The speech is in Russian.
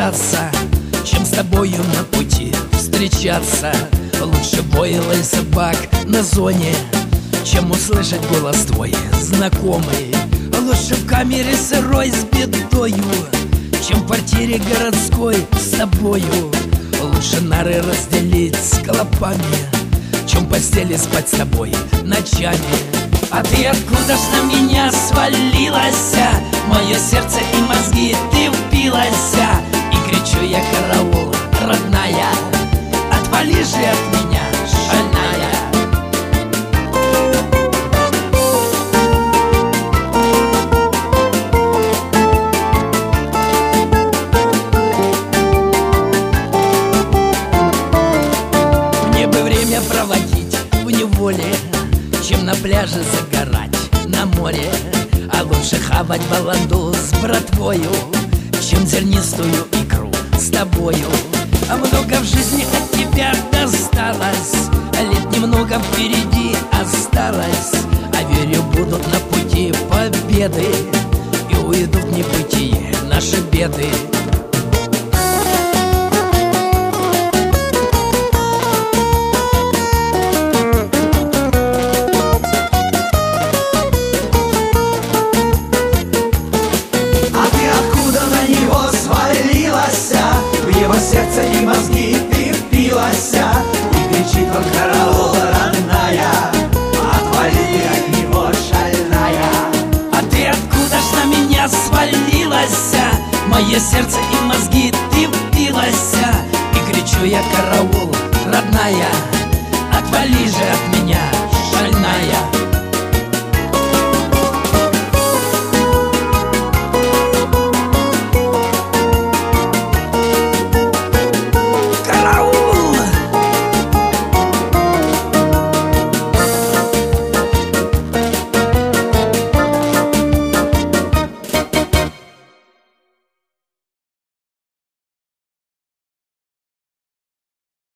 расстаться, чем с тобою на пути встречаться. Лучше бой лай собак на зоне, чем услышать голос твой знакомый. Лучше в камере сырой с бедою, чем в квартире городской с тобою. Лучше нары разделить с клопами, чем в постели спать с тобой ночами. А ты откуда ж на меня свалилась? Мое сердце и мозги ты впилась. И кричу я: караул, родная, отвали же от меня, шальная. Мне бы время проводить в неволе, чем на пляже загорать на море. А лучше хавать баланду с братвою, чем зернистую икру с тобою. А много в жизни от тебя досталось, лет немного впереди осталось. А верю, будут на пути победы, и уйдут в небытие наши беды. Сердце и мозги ты впилась, и кричит он: караул, родная, отвали от него, шальная. А ты откуда ж на меня свалилась? Мое сердце и мозги ты впилась. И кричу я: караул, родная, отвали же от меня, шальная.